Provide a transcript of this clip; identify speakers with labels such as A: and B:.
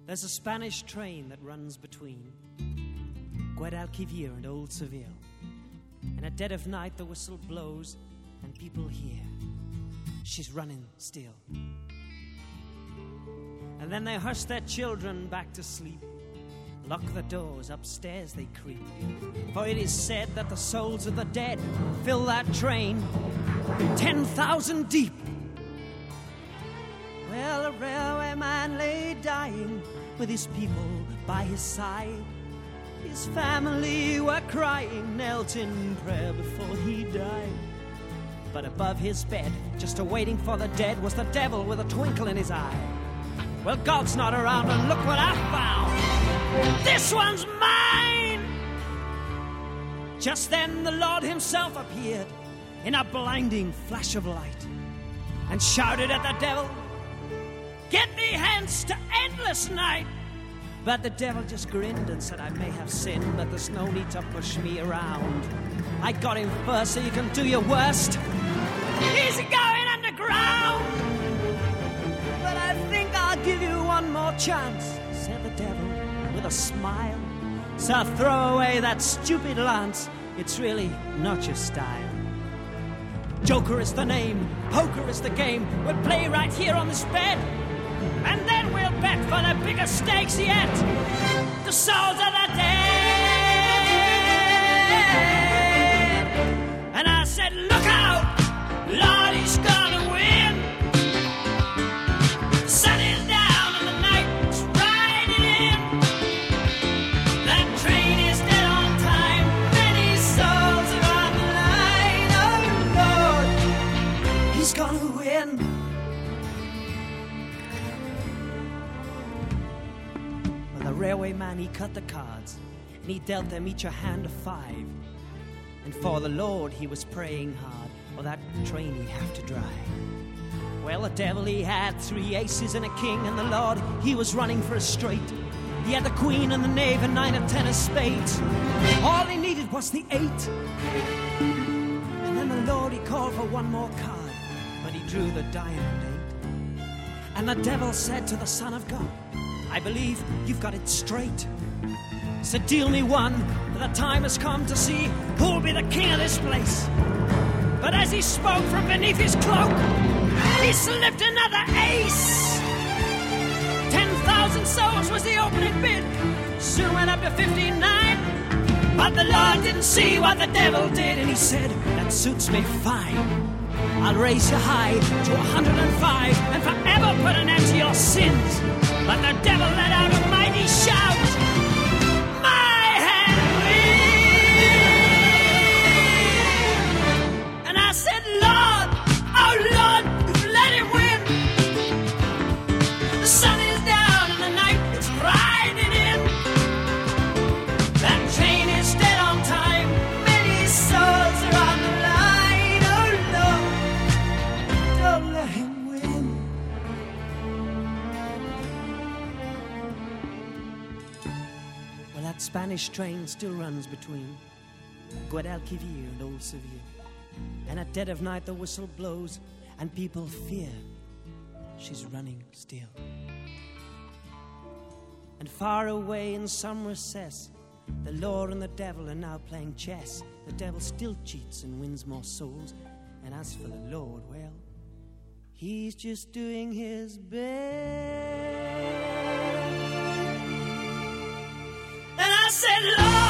A: There's a Spanish train that runs between Guadalquivir and Old Seville. And at dead of night the whistle blows and people hear she's running still. And then they hush their children back to sleep, lock the doors, upstairs they creep. For it is said that the souls of the dead fill that train 10,000 deep. Well, a railway man lay dying with his people by his side. His family were crying, knelt in prayer before he died. But above his bed, just awaiting for the dead, was the devil with a twinkle in his eye. Well, God's not around, and look what I found. This one's mine! Just then the Lord himself appeared in a blinding flash of light and shouted at the devil, "Get thee hence to endless night!" But the devil just grinned and said, "I may have sinned, but there's no need to push me around. I got him first, so you can do your worst. He's going underground. But I think I'll give you one more chance," said the devil with a smile. "So throw away that stupid lance. It's really not your style. Joker is the name, poker is the game. We'll play right here on this bed, and then we'll bet for the bigger stakes yet, the souls of the dead." And I said, "Look out, Lord, he's gonna win. The sun is down and the night's riding in. That train is dead on time, many souls are on the line. Oh Lord, he's gonna win." The railway man, he cut the cards, and he dealt them each a hand of 5. And for the Lord he was praying hard, or that train he'd have to drive. Well, the devil, he had 3 aces and a king, and the Lord, he was running for a straight. He had the queen and the knave and 9 or 10 of spades. All he needed was the 8. And then the Lord, he called for one more card, but he drew the diamond 8. And the devil said to the Son of God, "I believe you've got it straight. So deal me one, for the time has come to see who'll be the king of this place." But as he spoke from beneath his cloak, he slipped another ace. 10,000 souls was the opening bid, soon went up to 59. But the Lord didn't see what the devil did, and he said, "That suits me fine. I'll raise you high to 105 and forever put an end to your sins." But the devil let out a mighty shout, "My hand wins!" And I said, "Lord, oh Lord, let him win. The sun is down and the night is riding in. That train is dead on time, many souls are on the line. Oh Lord, don't let him win." Well, that Spanish train still runs between Guadalquivir and Old Seville. And at dead of night the whistle blows and people fear she's running still. And far away in some recess, the Lord and the devil are now playing chess. The devil still cheats and wins more souls. And as for the Lord, well, he's just doing his best. And I said, "Lord,